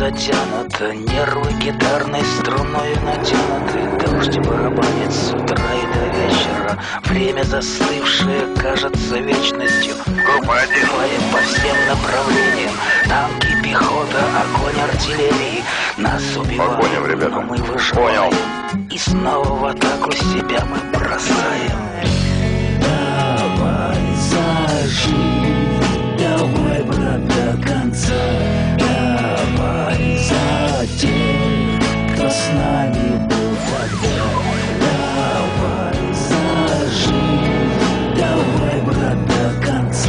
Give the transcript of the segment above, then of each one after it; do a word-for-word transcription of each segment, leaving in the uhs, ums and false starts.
затянуто, нервы гитарной струной натянуты. Дождь барабанит с утра и до вечера. Время застывшее кажется вечностью. Группа один. По всем направлениям. Танки, пехота, огонь артиллерии. Нас убивают, Погоним, ребята. но мы выживаем. Понял. И снова в атаку себя мы бросаем. Давай зажить, давай, брат, до конца. Давай за тех, кто с нами был тогда. Давай зажить, давай, брат, до конца.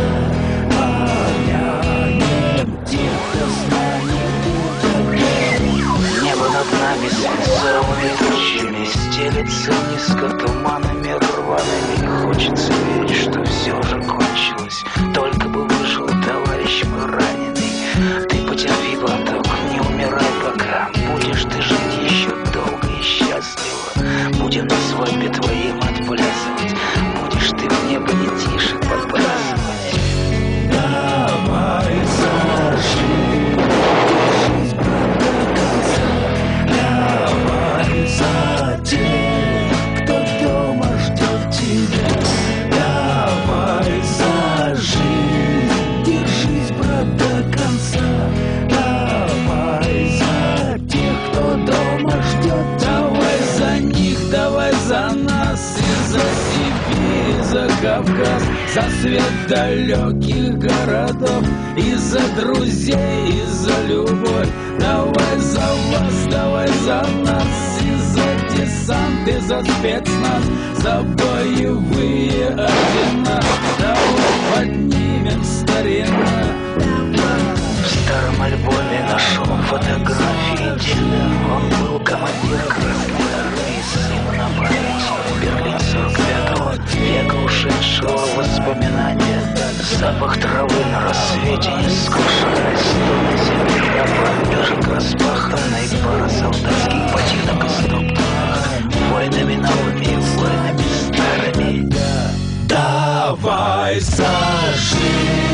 Помянем тех, кто с нами был тогда. Небо над нами свинцовыми тучами стелется низко туманами рваными. Хочется верить, что все же кончилось. Только бы выжил товарищ мой раненый. Ты потерпи, браток, не умирай пока. Будешь ты жить еще долго и счастливо. Будем на свадьбе твоим отплясывать. Будешь ты в небо не тише подбрасывать. Давай зажить, держись, брат, до конца. Давай за тех, кто дома ждет тебя. Давай зажить, держись, брат, до конца. Давай за тех, кто дома ждет. Давай за них, давай за нас и за Сибирь, и за Кавказ, за свет далеких городов, и за друзей, и за любовь. Давай за вас, давай за нас, и за десант, и за спецназ, за боевые ордена. Давай поднимем старина. В старом альбоме нашел фотографии деда. Он был командир Красной Армии, сын на память. Берлин сорок пятого, века ушедшего воспоминания. Запах травы на рассвете не скушенной стоны земли. Бомбежек распаханной, пара солдатских ботинок истоптанных войнами новыми и войнами старыми. Давай зажить.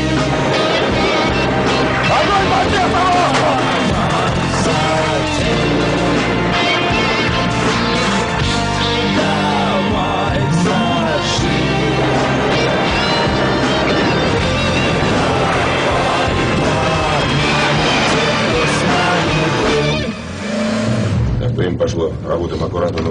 Огонь по ответному! Давай зажить. Так, время пошло. Работаем аккуратно.